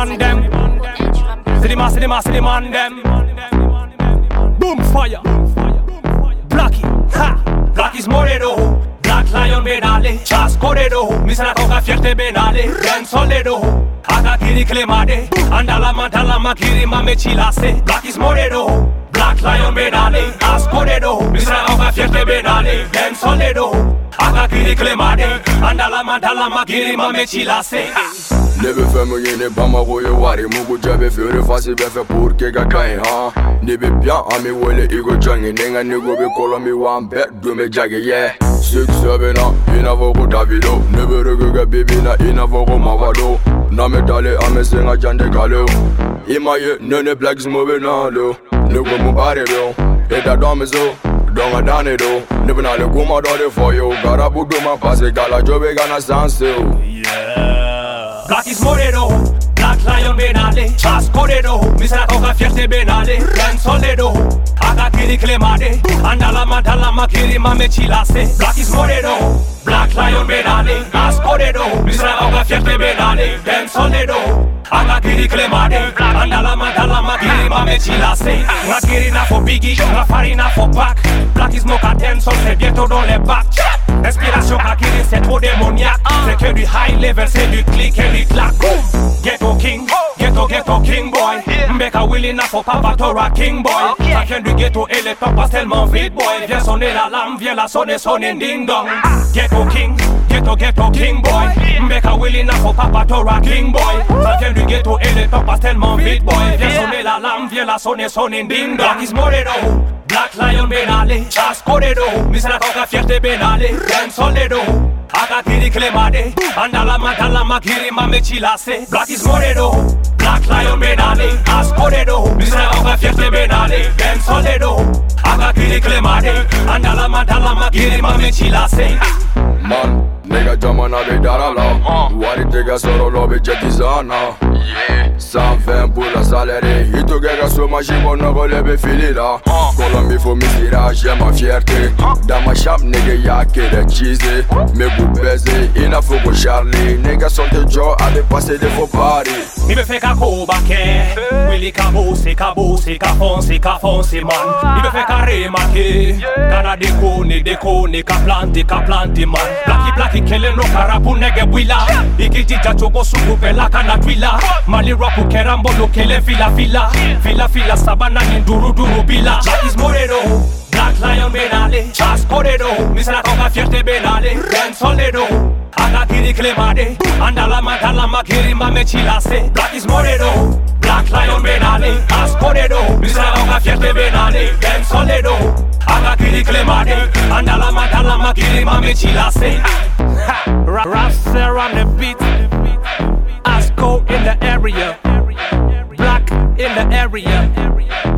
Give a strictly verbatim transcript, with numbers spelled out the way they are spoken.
man them. See the man, see the man, see the man them. Boom fire. Blacky, ha. Blacky's Moreno. Black Lion Benale. Chas Corredo. Misana Coca Fierte Benale. Ben Soledo. Aga Kiri Clemade. Andala Mandala Makiri Mame Chilase. Blacky's Moreno. Black Lion Benale. As Corredo. Misana Coca Fierte Benale. Ben Soledo. Aga Kiri Clemade. Andala Mandala Makiri Mame Chilase. Nebe femme yene bama roye wari Mugu jabe fere fasi befe pour ke ga kain ha Nebe bien ami wele igo jangi Nenga nigo be kolo mi wan bet do me jage yeah Six seven na ina vogo Davido Nebe rege ga baby na ina vogo Mavado Na me dale ame senga jande kalo Ima ye nene blacks mobe na lo Nigo mu bare bro Eda dame zo Donga dane do Nebe na le guma dole for you Garabu do ma pase gala jobe gana sanse Yeah Black is Moreno, Black Lion Benale, Chas Corredo, Misana Coca Fierte Benale, Ben Soledo, Aga Kiri Clemade, Andala Mandala Makiri Mame Chilase. Black is Moreno, Black Lion Benale, Chas Corredo, Misana Coca Fierte Benale, Ben Soledo, Aga Kiri Clemade, Andala Mandala Makiri Mame Chilase. Nakiri na for Biggie, na farina for Pac. Black is Mocha Denson, c'est bientôt dans les bacs. Inspiration Kakiri, c'est trop démoniaque. C'est que du high level, c'est du click et du clac. Ghetto king, ghetto ghetto king boy. Mbeka Willy na for Papa Tora king boy. Ça vient du ghetto et les papas tellement vite boy. Viens sonner la lame, viens la sonner, sonner ding dong. Ghetto king, ghetto ghetto king boy. Mbeka Willy na for Papa Tora king boy. Ça vient du ghetto et les papas tellement vite boy. Viens sonner la lame, viens la sonner, sonner ding dong. Black is Moreno. Black Lion Benale, Chas Corredo, Misana Coca Fierte Benale, Ben Soledo, Aga Kiri Clemade, Andala Mandala Makiri Mame Chilase. Black is Moreno, Black Lion Benale, Chas Corredo, Misana Coca Fierte Benale, Ben Soledo, Aga Kiri Clemade, Andala Mandala Makiri Mame Chilase. Man, nigga jamana be darala Wari tega soro lobe jetizana cent vingt pour la salaire Hito gega so ma jibo nogo lebe filira Colombie faut misira, j'ai ma fierté Dans ma chambre nigga y'a que des cheesy Me goût baiser, il a faut que Charlie Nigga sont de Joe, avait passé des faux paris Mi be fe ka ko bake Willy ka bosse, ka bosse, ka fonce, ka fonce man Mi be fe ka remake Kana dekone, dekone, ka plante, ka plante man Blacky blacky kele no karapu nege bwila Ikijija chogo suku pela kana twila Mali rapu kerambolo kele fila fila Fila fila sabana ni duru duru bila Black is Moreno Black Lion Benale, Chas Corredo, Misana Coca Fierte Benale, Ben Soledo, Aga Kiri Clemade, Andala Mandala Makiri Mame Chilase. Black is Moreno, Black Lion Benale, Chas Corredo, Misana Coca Fierte Benale, Ben Soledo, Aga Kiri Clemade, Andala Mandala Makiri Mame Chilase. Rapster on the beat, Asco in the area, Black in the area.